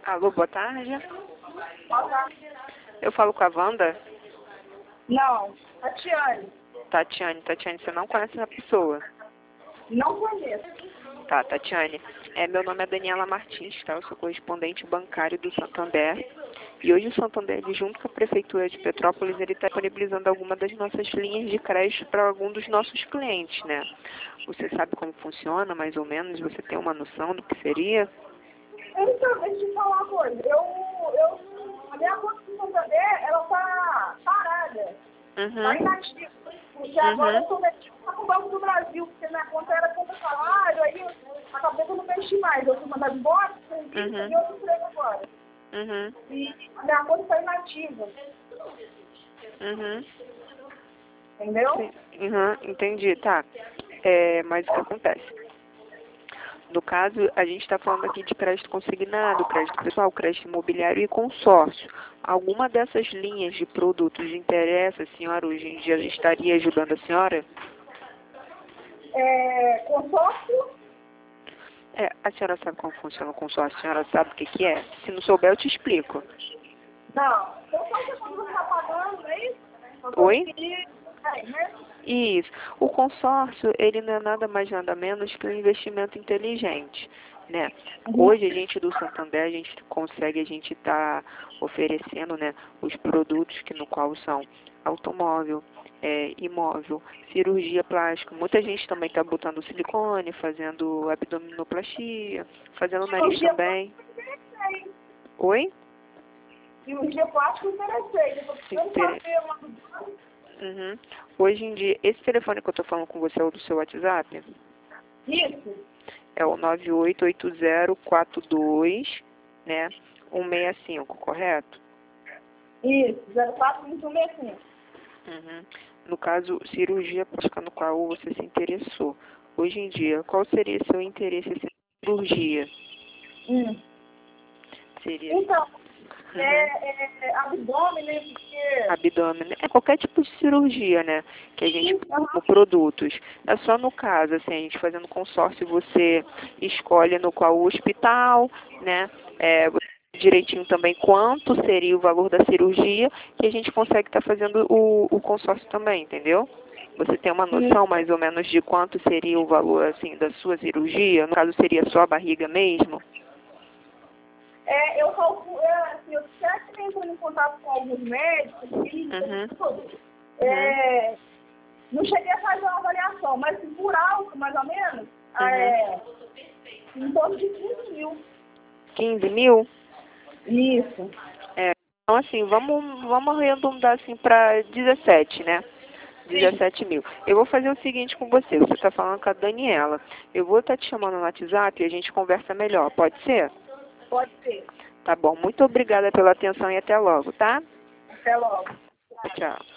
Alô, boa tarde. Olá. Eu falo com a Wanda? Não, Tatiane. Tatiane, você não conhece essa pessoa? Não conheço. Tá, Tatiane. Meu nome é Daniela Martins, tá? Eu sou correspondente bancário do Santander. E hoje o Santander, junto com a Prefeitura de Petrópolis, ele está disponibilizando alguma das nossas linhas de crédito para algum dos nossos clientes, né? Você sabe como funciona, mais ou menos? Você tem uma noção do que seria? Então, deixa eu te falar uma coisa. A minha conta do Santander, ela tá parada. Tá inativa. Porque agora eu tô metido com o Banco do Brasil, porque minha conta era conta salário, aí acabou que eu não mexi mais. Eu fui mandado embora, e eu tô emprego agora. E a minha conta tá inativa. Entendeu? Entendi, tá. Mas o que acontece? No caso, a gente está falando aqui de crédito consignado, crédito pessoal, crédito imobiliário e consórcio. Alguma dessas linhas de produtos interessa a senhora? Hoje em dia estaria ajudando a senhora? Consórcio? A senhora sabe como funciona o consórcio? A senhora sabe o que que é? Se não souber, eu te explico. Não. Consórcio é quando você está pagando, não é isso? Oi? Né? Isso. O consórcio, ele não é nada mais nada menos que um investimento inteligente, né? Hoje a gente do Santander, a gente está oferecendo, né, os produtos que no qual são automóvel, imóvel, cirurgia plástica. Muita gente também está botando silicone, fazendo abdominoplastia, fazendo nariz também. Oi? Cirurgia plástica eu interessei. Eu tô precisando fazer uma... Hoje em dia, esse telefone que eu estou falando com você é o do seu WhatsApp? Isso. É o 988042, né, 165, correto? Isso, 042165. No caso, cirurgia plástica no qual você se interessou. Hoje em dia, qual seria seu interesse em cirurgia? Seria... Então, abdômen, né? Porque... Abdômen, é qualquer tipo de cirurgia, né, que a gente com produtos. É só no caso, assim, a gente fazendo consórcio, você escolhe no qual o hospital, né, direitinho também quanto seria o valor da cirurgia, que a gente consegue estar fazendo o consórcio também, entendeu? Você tem uma noção mais ou menos de quanto seria o valor, assim, da sua cirurgia? No caso, seria só a barriga mesmo? Eu calculo, assim, eu sempre entrando em contato com alguns médicos e não cheguei a fazer uma avaliação, mas por alto, mais ou menos, em torno de 15 mil. 15 mil? Isso. Então, assim, vamos arredondar assim para 17, né? 17 mil. Eu vou fazer o seguinte com você. Você está falando com a Daniela. Eu vou estar te chamando no WhatsApp e a gente conversa melhor. Pode ser? Pode ser. Tá bom. Muito obrigada pela atenção e até logo, tá? Até logo. Tchau.